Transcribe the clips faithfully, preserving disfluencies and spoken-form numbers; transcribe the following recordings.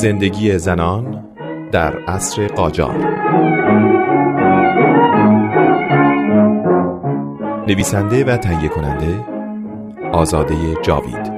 زندگی زنان در عصر قاجار، نویسنده و تهیه کننده آزاده جاوید.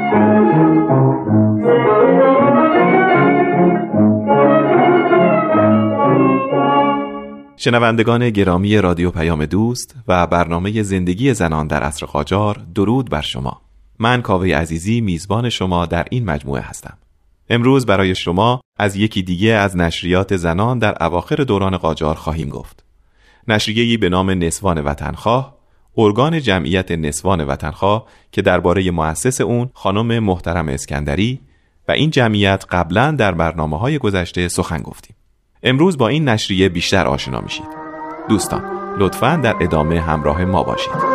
شنوندگان گرامی رادیو پیام دوست و برنامه زندگی زنان در عصر قاجار، درود بر شما. من کاوه عزیزی میزبان شما در این مجموعه هستم. امروز برای شما از یکی دیگه از نشریات زنان در اواخر دوران قاجار خواهیم گفت. نشریه‌ای به نام نسوان وطنخواه، ارگان جمعیت نسوان وطنخواه که درباره مؤسس اون خانم محترم اسکندری و این جمعیت قبلا در برنامه‌های گذشته سخن گفتیم. امروز با این نشریه بیشتر آشنا میشید. دوستان، لطفاً در ادامه همراه ما باشید.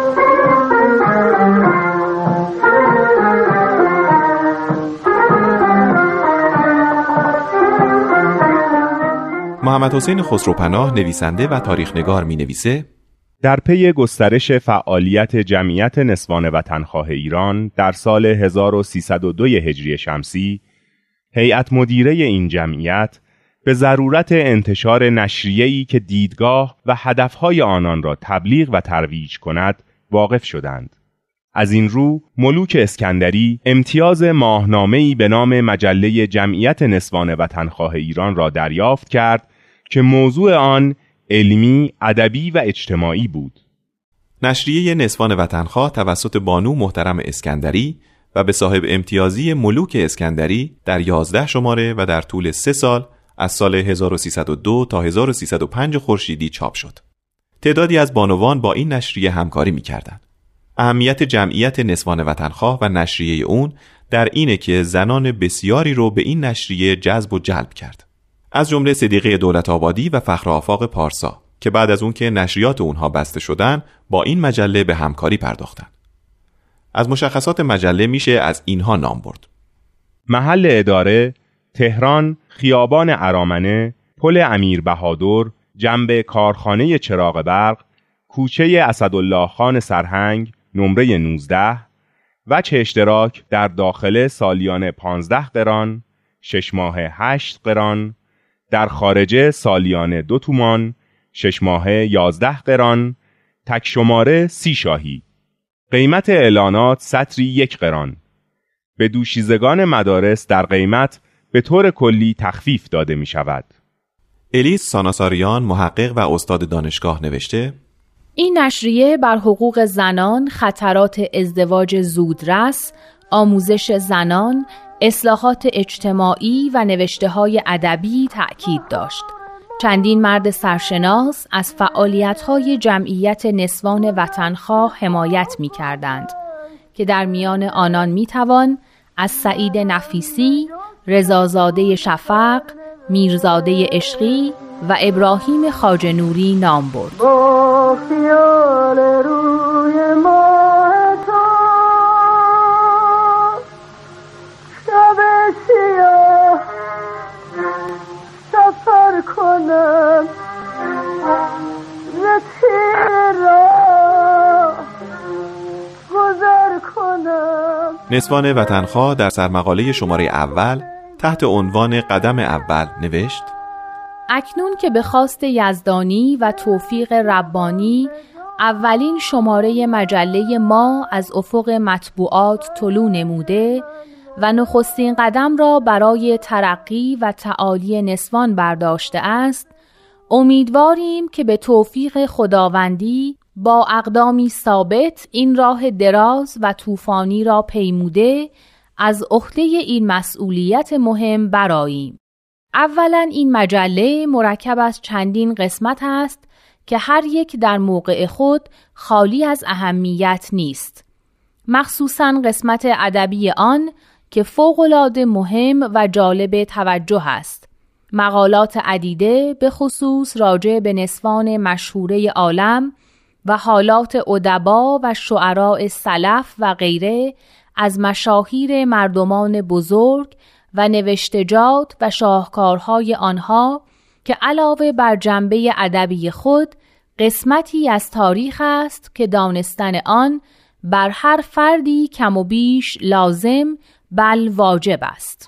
محمد حسین خسروپناه نویسنده و تاریخ‌نگار می‌نویسه: در پی گسترش فعالیت جمعیت نسوان وطنخواه ایران در سال هزار و سیصد و دو هجری شمسی، هیئت مدیره این جمعیت به ضرورت انتشار نشریه‌ای که دیدگاه و هدفهای آنان را تبلیغ و ترویج کند واقف شدند. از این رو ملوک اسکندری امتیاز ماهنامه‌ای به نام مجله جمعیت نسوان وطنخواه ایران را دریافت کرد که موضوع آن علمی، ادبی و اجتماعی بود. نشریه نسوان وطنخواه توسط بانو محترم اسکندری و به صاحب امتیازی ملوک اسکندری در یازده شماره و در طول سه سال از سال هزار و سیصد و دو تا هزار و سیصد و پنج خورشیدی چاپ شد. تعدادی از بانوان با این نشریه همکاری می‌کردند. اهمیت جمعیت نسوان وطنخواه و نشریه اون در اینه که زنان بسیاری رو به این نشریه جذب و جلب کرد. از جمله صدیقه دولت آبادی و فخر آفاق پارسا که بعد از اون که نشریات اونها بسته شدن با این مجله به همکاری پرداختن. از مشخصات مجله میشه از اینها نام برد: محل اداره تهران، خیابان ارامنه، پل امیر بهادر، جنب کارخانه چراغ برق، کوچه اسدالله خان سرهنگ، نمره نوزده، وجه اشتراک در داخل سالیانه پانزده قران، شش ماهه هشت قران، در خارجه سالیانه دو تومان، شش ماهه یازده قران، تک شماره سی شاهی. قیمت اعلانات سطری یک قران. به دوشیزگان مدارس در قیمت به طور کلی تخفیف داده می شود. الیس ساناساریان، محقق و استاد دانشگاه، نوشته: این نشریه بر حقوق زنان، خطرات ازدواج زودرس، آموزش زنان، اصلاحات اجتماعی و نوشته‌های ادبی تأکید داشت. چندین مرد سرشناس از فعالیت‌های جمعیت نسوان وطنخواه حمایت می‌کردند که در میان آنان می‌توان از سعید نفیسی، رضازاده شفق، میرزاده عشقی و ابراهیم خواجه نوری نام برد. با خیال روی ماه تو شب سیاه سفر کنم ز تیر راه گذر کنم. نسوان وطنخواه در سرمقاله شماره اول تحت عنوان قدم اول نوشت: اکنون که به خواست یزدانی و توفیق ربانی اولین شماره مجله ما از افق مطبوعات طلوع نموده و نخستین قدم را برای ترقی و تعالی نسوان برداشته است، امیدواریم که به توفیق خداوندی با اقدامی ثابت این راه دراز و طوفانی را پیموده از عهده این مسئولیت مهم برآییم. اولا این مجله مرکب از چندین قسمت است که هر یک در موقع خود خالی از اهمیت نیست. مخصوصاً قسمت ادبی آن که فوق‌العاده مهم و جالب توجه است. مقالات عدیده به خصوص راجع به نسوان مشهوره عالم و حالات ادبا و شعراء سلف و غیره از مشاهیر مردمان بزرگ و نوشتجات و شاهکارهای آنها که علاوه بر جنبه ادبی خود قسمتی از تاریخ است که دانستن آن بر هر فردی کم و بیش لازم بل واجب است.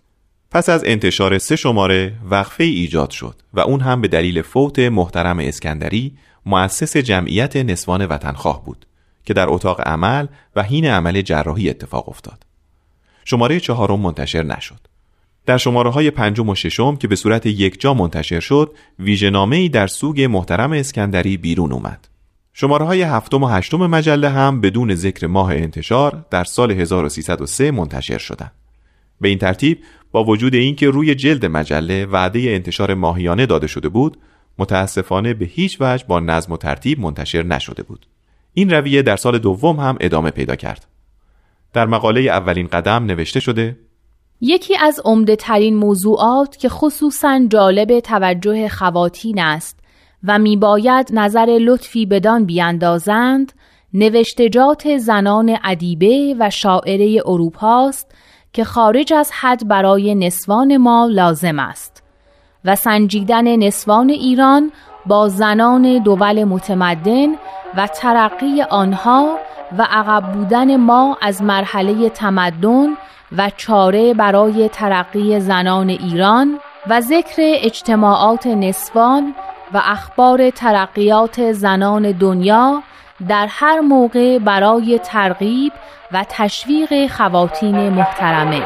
پس از انتشار سه شماره وقفه ایجاد شد و اون هم به دلیل فوت محترم اسکندری، مؤسس جمعیت نسوان وطنخواه بود که در اتاق عمل و حین عمل جراحی اتفاق افتاد. شماره چهارم منتشر نشد. در شماره های پنجم و ششم که به صورت یکجا منتشر شد، ویژه‌نامه‌ای در سوگ محترم اسکندری بیرون اومد. شماره های هفتم و هشتم مجله هم بدون ذکر ماه انتشار در سال هزار و سیصد و سه منتشر شدند. به این ترتیب با وجود اینکه روی جلد مجله وعده انتشار ماهیانه داده شده بود، متاسفانه به هیچ وجه با نظم و ترتیب منتشر نشده بود. این رویه در سال دوم هم ادامه پیدا کرد. در مقاله اولین قدم نوشته شده: یکی از عمده ترین موضوعات که خصوصاً جالب توجه خواتین است و میباید نظر لطفی بدان بیاندازند، نوشتجات زنان ادیبه و شاعره اروپاست که خارج از حد برای نسوان ما لازم است و سنجیدن نسوان ایران با زنان دول متمدن و ترقی آنها و عقب بودن ما از مرحله تمدن و چاره برای ترقی زنان ایران و ذکر اجتماعات نسوان و اخبار ترقیات زنان دنیا در هر موقع برای ترغیب و تشویق خواتین محترمه.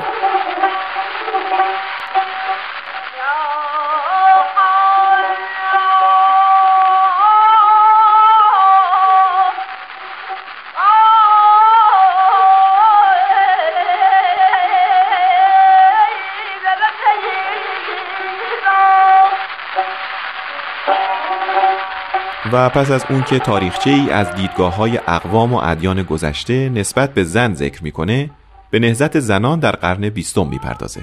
و پس از اون که تاریخچه‌ای از دیدگاه‌های اقوام و ادیان گذشته نسبت به زن ذکر می‌کنه، به نهضت زنان در قرن بیستم می‌پردازه.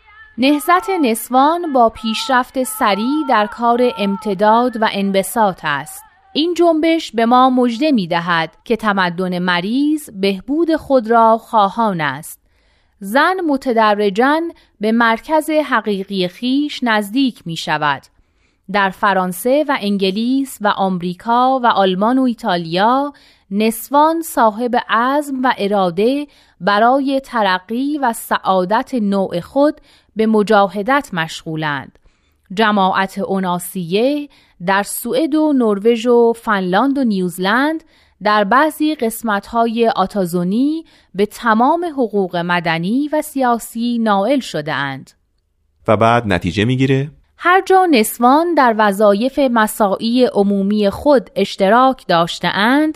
نهضت نسوان با پیشرفت سریع در کار امتداد و انبساط است. این جنبش به ما مژده می‌دهد که تمدن مریض بهبود خود را خواهان است. زن متدرجاً به مرکز حقیقی خیش نزدیک می‌شود. در فرانسه و انگلیس و آمریکا و آلمان و ایتالیا، نسوان صاحب عزم و اراده برای ترقی و سعادت نوع خود به مجاهدت مشغولند. جماعت اوناسیه در سوئد و نروژ و فنلاند و نیوزلند در بعضی قسمت‌های آتازونی به تمام حقوق مدنی و سیاسی نائل شده‌اند. و بعد نتیجه میگیره هر جا نسوان در وظایف مساعی عمومی خود اشتراک داشته‌اند،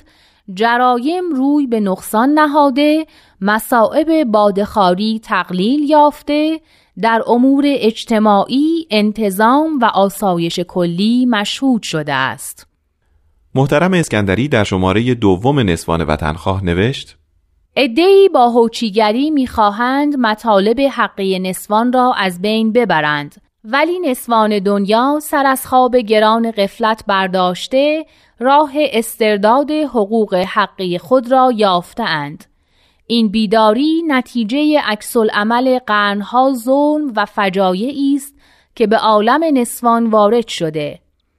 جرایم روی به نقصان نهاده، مصائب بادخواری تقلیل یافته، در امور اجتماعی انتظام و آسایش کلی مشهود شده است. محترم اسکندری در شماره دوم نسوان وطنخواه نوشت: عده‌ای با هوچیگری می‌خواهند مطالب حقی نسوان را از بین ببرند، ولی نسوان دنیا سر از خواب گران غفلت برداشته راه استرداد حقوق حقی خود را یافته‌اند. این بیداری نتیجه عکس‌العمل قرنها ظلم و فجایعی است که به عالم نسوان وارد شده.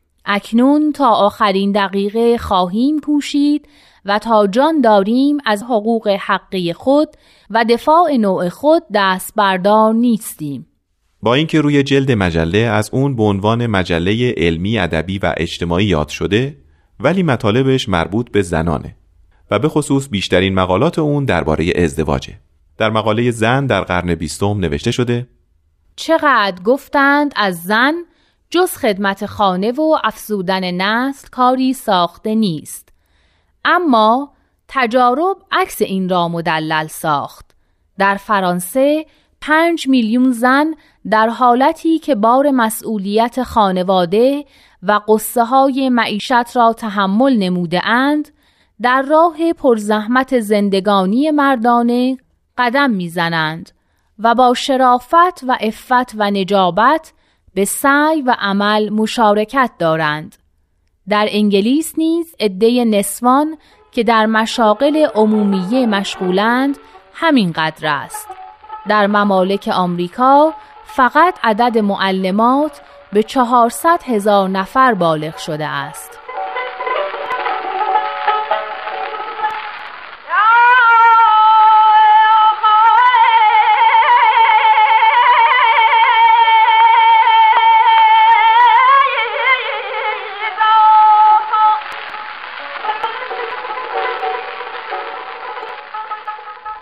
اکنون تا آخرین دقیقه خواهیم کوشید و تا جان داریم از حقوق حقی خود و دفاع نوع خود دست بردار نیستیم. با اینکه روی جلد مجله از اون به عنوان مجله علمی، ادبی و اجتماعی یاد شده، ولی مطالبش مربوط به زنانه و به خصوص بیشترین مقالات اون درباره ازدواجه. در مقاله زن در قرن بیستم نوشته شده: چقدر گفتند از زن جز خدمت خانه و افزودن نسل کاری ساخته نیست، اما تجارب عکس این را مدلل ساخت. در فرانسه پنج میلیون زن در حالتی که بار مسئولیت خانواده و قصه های معیشت را تحمل نموده اند، در راه پرزحمت زندگانی مردانه قدم میزنند و با شرافت و عفت و نجابت به سعی و عمل مشارکت دارند. در انگلیس نیز عده نسوان که در مشاغل عمومیه مشغولند همین قدر است. در ممالک آمریکا فقط عدد معلمات به چهارصد هزار نفر بالغ شده است.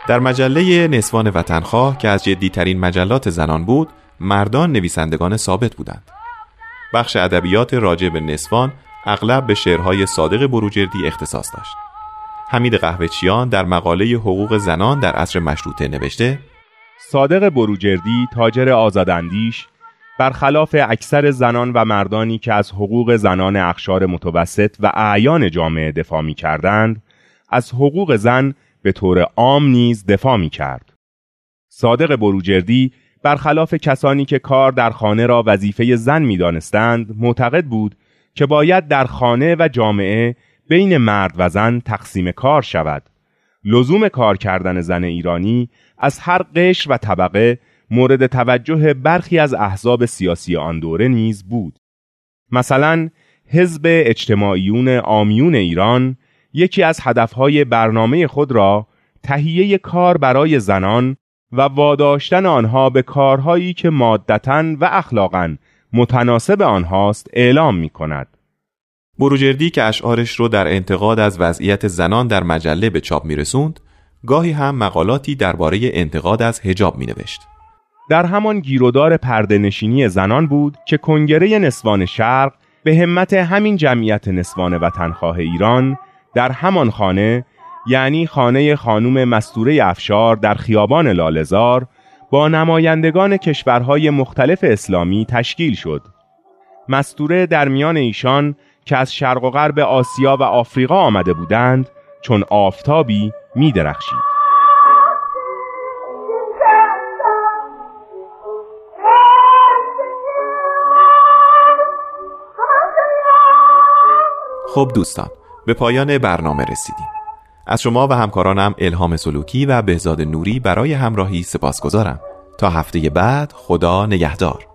در مجله نسوان وطنخواه که از جدی‌ترین مجلات زنان بود، مردان نویسندگان ثابت بودند. بخش ادبیات راجع به نسوان اغلب به شعرهای صادق بروجردی اختصاص داشت. حمید قهوه‌چیان در مقاله حقوق زنان در عصر مشروطه نوشته: صادق بروجردی تاجر آزاداندیش برخلاف اکثر زنان و مردانی که از حقوق زنان اقشار متوسط و اعیان جامعه دفاع می کردند، از حقوق زن به طور عام نیز دفاع می کرد. صادق بروجردی برخلاف کسانی که کار در خانه را وظیفه زن می دانستند، معتقد بود که باید در خانه و جامعه بین مرد و زن تقسیم کار شود. لزوم کار کردن زن ایرانی از هر قشر و طبقه مورد توجه برخی از احزاب سیاسی آن دوره نیز بود. مثلا حزب اجتماعیون عامیون ایران یکی از هدفهای برنامه خود را تهیه کار برای زنان و واداشتن آنها به کارهایی که مادتاً و اخلاقاً متناسب آنهاست اعلام می کند. بروجردی که اشعارش رو در انتقاد از وضعیت زنان در مجله به چاپ می رسوند، گاهی هم مقالاتی درباره انتقاد از حجاب می نوشت. در همان گیرودار پرده‌نشینی زنان بود که کنگره نسوان شرق به همت همین جمعیت نسوان وطنخواه ایران در همان خانه، یعنی خانه خانم مستوره افشار در خیابان لاله‌زار، با نمایندگان کشورهای مختلف اسلامی تشکیل شد. مستوره در میان ایشان که از شرق و غرب آسیا و آفریقا آمده بودند چون آفتابی می درخشید. خب دوستان، به پایان برنامه رسیدیم. از شما و همکارانم الهام سلوکی و بهزاد نوری برای همراهی سپاسگزارم. تا هفته بعد، خدا نگهدار.